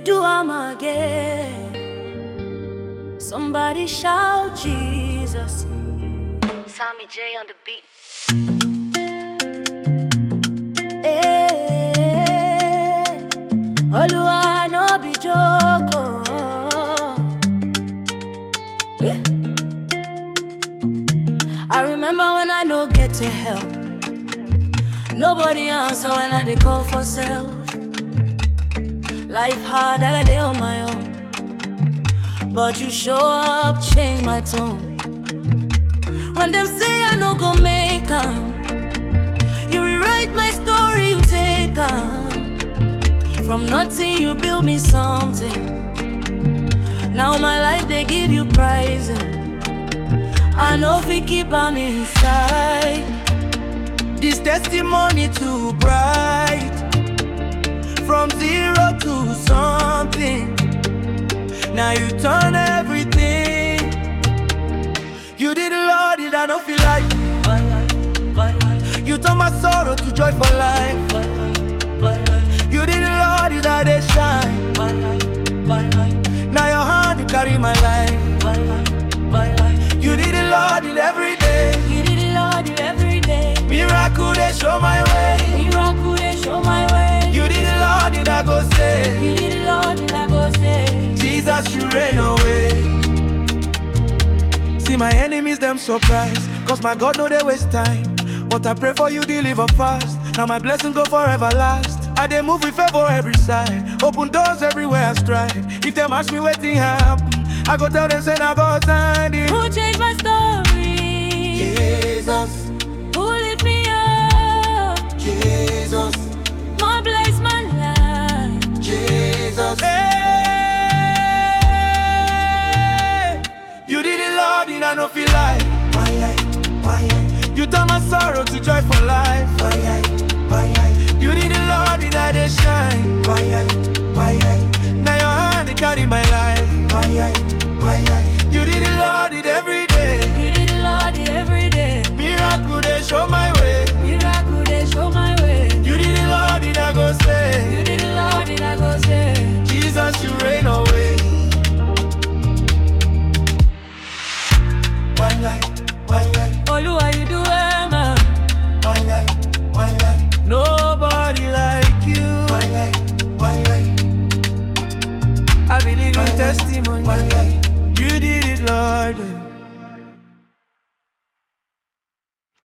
do am again. Somebody shout Jesus. Sammy J on the beat. Oluwa no be joke. I remember when I no get to help. Nobody answer when I dey call for self. Life hard, I got it on my own. But you show up, change my tone. When them say I no go make 'em, you rewrite my story, you take 'em. From nothing you build me something. Now my life they give you prizing. I know if we keep on inside. This testimony too bright. From zero to something. Now you turn everything. You did a lot that I don't feel like. You turn my sorrow to joy for life. You did a lot that they shine. Now your hand you carry my life. You did a lot every day. You did a lot every day. Miracle they show my way. Miracle they show my way. You did a lot that I go say. You did a lot that I go say. Jesus, you reign away. See my enemies, them surprised. Cause my God know they waste time. But I pray for you, deliver fast. Now my blessing go forever last. I dey move with favor every side. Open doors everywhere I stride. If them ask me waiting happen, I go tell them say I go sign it. Who changed my story? Jesus. Who lift me up? Jesus. More bless my life. Jesus. Hey, you did it, Lord, and I don't feel like. You turn my sorrow to joy for life. You did it, Lord, and I they shine.